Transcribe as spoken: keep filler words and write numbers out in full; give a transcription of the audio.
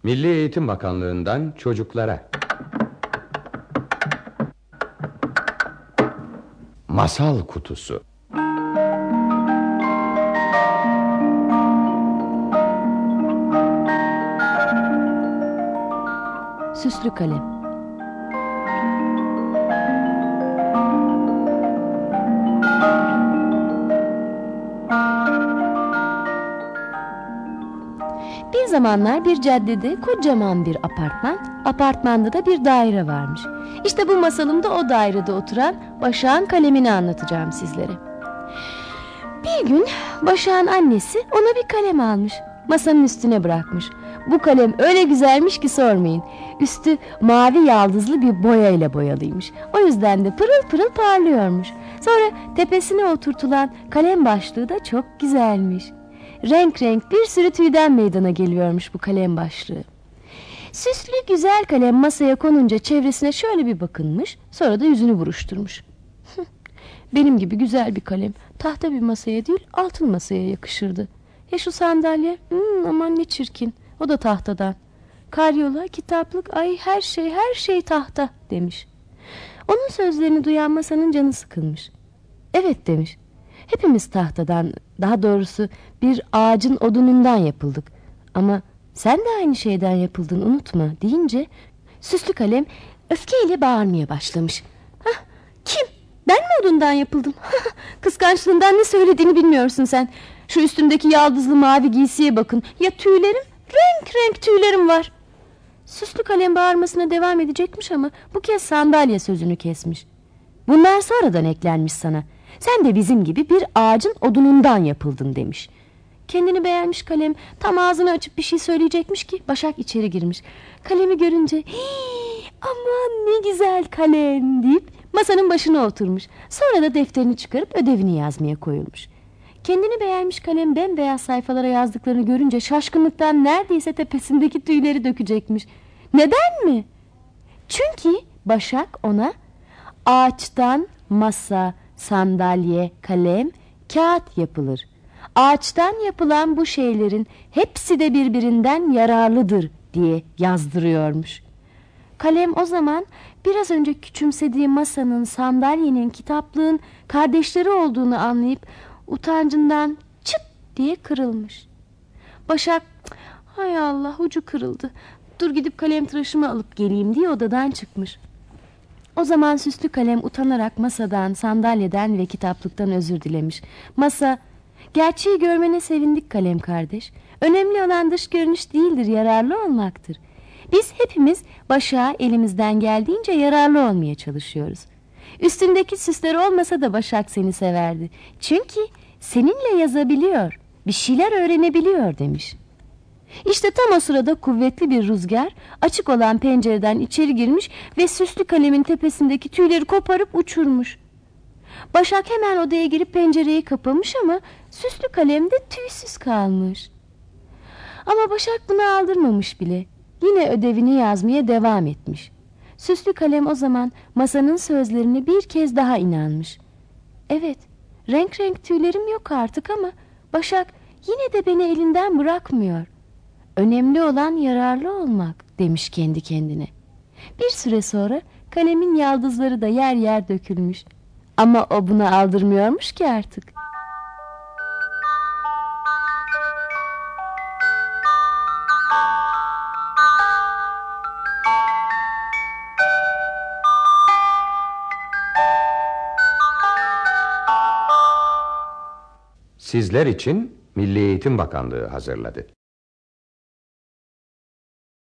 Milli Eğitim Bakanlığı'ndan çocuklara. Masal Kutusu. Süslü Kalem. Bir zamanlar bir caddede kocaman bir apartman, apartmanda da bir daire varmış. İşte bu masalımda o dairede oturan Başak'ın kalemini anlatacağım sizlere. Bir gün Başak'ın annesi ona bir kalem almış, masanın üstüne bırakmış. Bu kalem öyle güzelmiş ki sormayın. Üstü mavi yaldızlı bir boyayla boyalıymış. O yüzden de pırıl pırıl parlıyormuş. Sonra tepesine oturtulan kalem başlığı da çok güzelmiş. Renk renk bir sürü tüyden meydana geliyormuş bu kalem başlığı. Süslü güzel kalem masaya konunca çevresine şöyle bir bakınmış, sonra da yüzünü buruşturmuş. Benim gibi güzel bir kalem tahta bir masaya değil altın masaya yakışırdı. Ya şu sandalye, hmm, aman ne çirkin, o da tahtadan. Karyola, kitaplık, ay her şey her şey tahta demiş. Onun sözlerini duyan masanın canı sıkılmış. Evet demiş. Hepimiz tahtadan, daha doğrusu bir ağacın odunundan yapıldık. Ama sen de aynı şeyden yapıldın unutma deyince Süslü Kalem öfkeyle bağırmaya başlamış. Hah, kim? Ben mi odundan yapıldım? Kıskançlığından ne söylediğini bilmiyorsun sen. Şu üstümdeki yaldızlı mavi giysiye bakın. Ya tüylerim? Renk renk tüylerim var. Süslü Kalem bağırmasına devam edecekmiş ama bu kez sandalye sözünü kesmiş. Bunlar sonradan eklenmiş sana. Sen de bizim gibi bir ağacın odunundan yapıldın demiş. Kendini beğenmiş kalem tam ağzını açıp bir şey söyleyecekmiş ki Başak içeri girmiş. Kalemi görünce aman ne güzel kalem deyip masanın başına oturmuş. Sonra da defterini çıkarıp ödevini yazmaya koyulmuş. Kendini beğenmiş kalem bembeyaz sayfalara yazdıklarını görünce şaşkınlıktan neredeyse tepesindeki tüyleri dökecekmiş. Neden mi? Çünkü Başak ona ağaçtan masa, sandalye, kalem, kağıt yapılır. Ağaçtan yapılan bu şeylerin hepsi de birbirinden yararlıdır diye yazdırıyormuş. Kalem o zaman biraz önce küçümsediği masanın, sandalyenin, kitaplığın kardeşleri olduğunu anlayıp utancından çıt diye kırılmış. Başak, hay Allah ucu kırıldı, dur gidip kalem tıraşımı alıp geleyim diye odadan çıkmış. O zaman Süslü Kalem utanarak masadan, sandalyeden ve kitaplıktan özür dilemiş. Masa, gerçeği görmene sevindik kalem kardeş. Önemli olan dış görünüş değildir, yararlı olmaktır. Biz hepimiz Başak'a elimizden geldiğince yararlı olmaya çalışıyoruz. Üstündeki süsler olmasa da Başak seni severdi. Çünkü seninle yazabiliyor, bir şeyler öğrenebiliyor demiş. İşte tam o sırada kuvvetli bir rüzgar açık olan pencereden içeri girmiş ve Süslü Kalem'in tepesindeki tüyleri koparıp uçurmuş. Başak hemen odaya girip pencereyi kapamış ama Süslü Kalem de tüysüz kalmış. Ama Başak bunu aldırmamış bile. Yine ödevini yazmaya devam etmiş. Süslü Kalem o zaman masanın sözlerine bir kez daha inanmış. Evet, renk renk tüylerim yok artık ama Başak yine de beni elinden bırakmıyor. Önemli olan yararlı olmak demiş kendi kendine. Bir süre sonra kalemin yaldızları da yer yer dökülmüş. Ama o buna aldırmıyormuş ki artık. Sizler için Milli Eğitim Bakanlığı hazırladı.